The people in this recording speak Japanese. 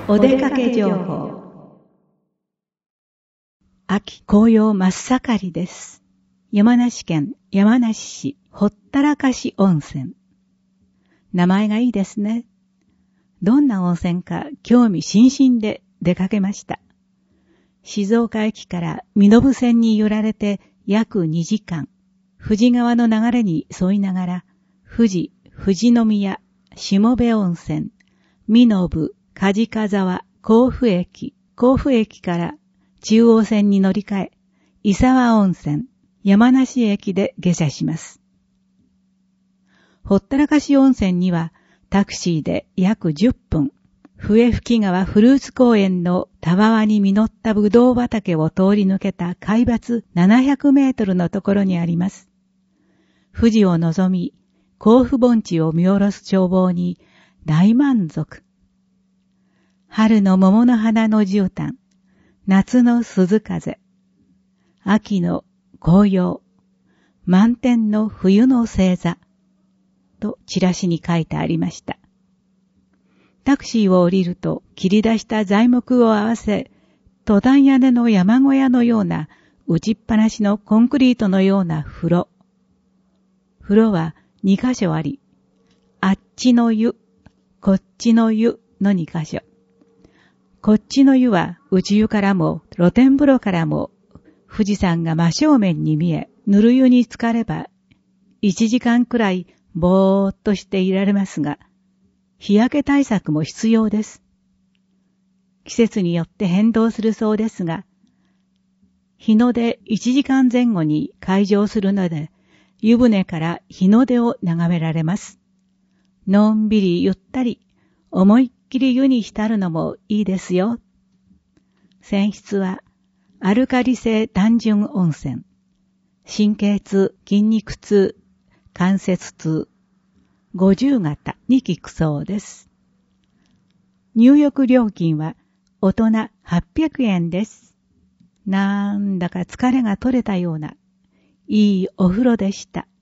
お出かけ情報。秋紅葉真っ盛りです。山梨県山梨市ほったらかし温泉。名前がいいですね。どんな温泉か興味津々で出かけました。静岡駅から身延線に揺られて約2時間、富士川の流れに沿いながら、富士宮、下部温泉、身延、梶賀沢、甲府駅から中央線に乗り換え、伊沢温泉、山梨駅で下車します。ほったらかし温泉にはタクシーで約10分、笛吹川フルーツ公園のたわわに実ったぶどう畑を通り抜けた海抜700メートルのところにあります。富士を望み、甲府盆地を見下ろす眺望に大満足。春の桃の花の絨毯、夏の鈴風、秋の紅葉、満天の冬の星座とチラシに書いてありました。タクシーを降りると切り出した材木を合わせ、登山屋根の山小屋のような打ちっぱなしのコンクリートのような風呂。風呂は2カ所あり、あっちの湯、こっちの湯の2カ所。こっちの湯は内湯からも露天風呂からも富士山が真正面に見え、ぬる湯に浸かれば1時間くらいぼーっとしていられますが、日焼け対策も必要です。季節によって変動するそうですが、日の出1時間前後に開場するので、湯船から日の出を眺められます。のんびりゆったり、思いっきり湯に浸るのもいいですよ。泉質はアルカリ性単純温泉。神経痛、筋肉痛、関節痛、50型に効くそうです。入浴料金は大人800円です。なんだか疲れが取れたような、いいお風呂でした。